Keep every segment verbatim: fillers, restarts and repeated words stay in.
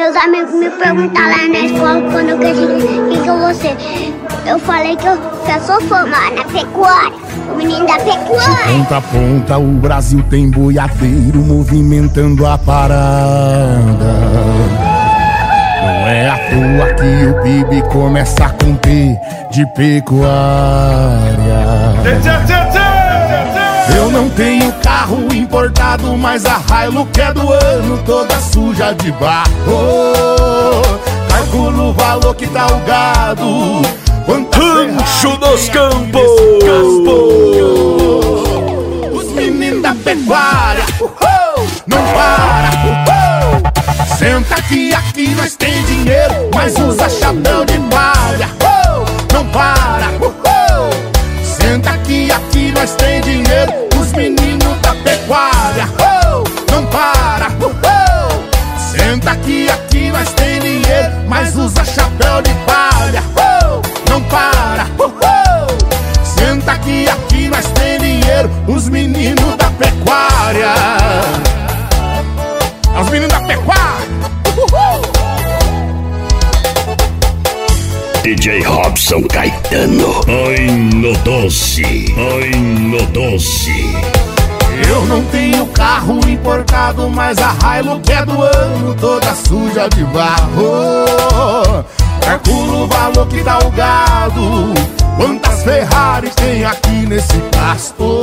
meus amigos me perguntaram lá na escola quando eu cresci, o que que eu vou ser? Eu falei que eu, que eu sou formada na pecuária, o menino da pecuária. De ponta a ponta o Brasil tem boiadeiro movimentando a parada. Não é à toa que o P I B começa com P de pecuária. Eu não tenho carro importado, mas a Hilux é do ano, toda suja de barro. Calculo o valor que tá o gado. Rancho dos Campos. Os meninos da pecuária, uhul, não para, uhul. Senta aqui, aqui nós tem dinheiro, mas usa chapéu de palha, uhul, não para, uhul. Senta aqui, aqui nós tem dinheiro, os meninos da pecuária, uhul, não para, uhul. Senta aqui, aqui nós tem dinheiro, mas usa chapéu de palha, uhul, não para, uhul. Senta aqui, aqui nós tem dinheiro, os meninos da pecuária. Os meninos da pecuária, uhul. D J Robson Caetano. Ai no doce, ai no doce. Eu não tenho carro importado, mas a Hilux é do ano, toda suja de barro. Calculo o valor que dá o gado. Quantas Ferrari tem aqui nesse pasto?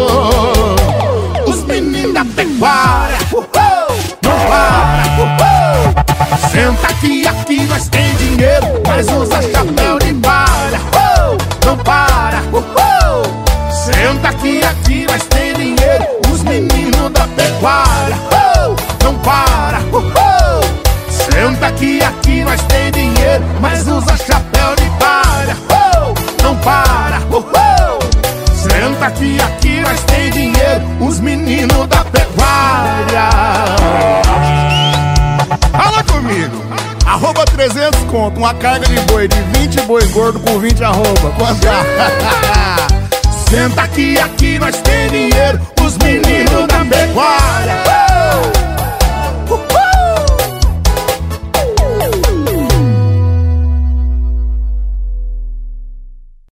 Os meninos da pecuária, uhul, não para, uhul. Senta aqui, aqui nós tem dinheiro, mas usa chapéu de palha, uhul, não para, uhul. Senta aqui, aqui nós tem dinheiro, os meninos da pecuária, uhul, não para, uhul. Senta aqui, aqui nós tem dinheiro, mas usa chapéu de palha, uhul, não para, uhul. Senta aqui, aqui nós tem dinheiro, os meninos da pecuária. Fala comigo. Arroba trezentos conto, uma carga de boi de vinte boi gordo com vinte arroba. Quanto? Senta aqui, aqui nós tem dinheiro, os meninos da pecuária.